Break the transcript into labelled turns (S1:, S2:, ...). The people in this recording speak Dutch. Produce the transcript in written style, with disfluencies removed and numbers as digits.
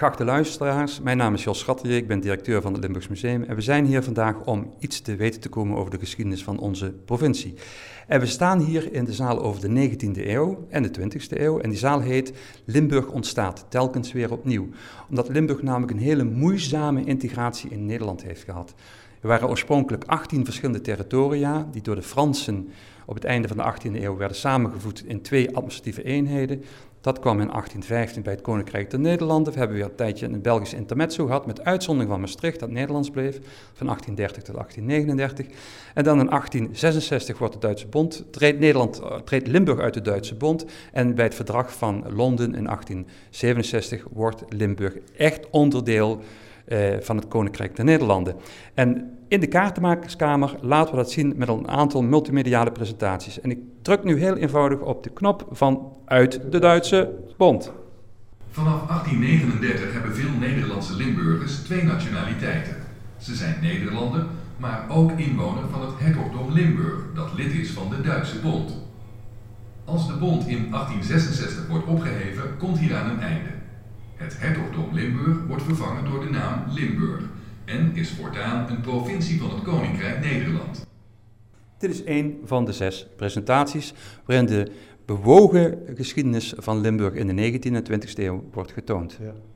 S1: Geachte luisteraars, mijn naam is Jos Schatterier, ik ben directeur van het Limburgs Museum en we zijn hier vandaag om iets te weten te komen over de geschiedenis van onze provincie. En we staan hier in de zaal over de 19e eeuw en de 20e eeuw en die zaal heet Limburg ontstaat, telkens weer opnieuw. Omdat Limburg namelijk een hele moeizame integratie in Nederland heeft gehad. Er waren oorspronkelijk 18 verschillende territoria die door de Fransen op het einde van de 18e eeuw werden samengevoegd in 2 administratieve eenheden. Dat kwam in 1815 bij het Koninkrijk der Nederlanden. We hebben weer een tijdje een Belgisch intermezzo gehad, met uitzondering van Maastricht, dat Nederlands bleef, van 1830 tot 1839. En dan in 1866 wordt de Duitse Bond, treedt Limburg uit de Duitse Bond. En bij het verdrag van Londen in 1867 wordt Limburg echt onderdeel van het Koninkrijk der Nederlanden. En in de kaartenmakerskamer laten we dat zien met een aantal multimediale presentaties. En ik druk nu heel eenvoudig op de knop van uit de Duitse Bond.
S2: Vanaf 1839 hebben veel Nederlandse Limburgers 2 nationaliteiten. Ze zijn Nederlander, maar ook inwoner van het hertogdom Limburg, dat lid is van de Duitse Bond. Als de bond in 1866 wordt opgeheven, komt hieraan een einde. Het hertogdom Limburg wordt vervangen door de naam Limburg en is voortaan een provincie van het Koninkrijk Nederland.
S1: Dit is een van de 6 presentaties waarin de bewogen geschiedenis van Limburg in de 19e en 20e eeuw wordt getoond. Ja.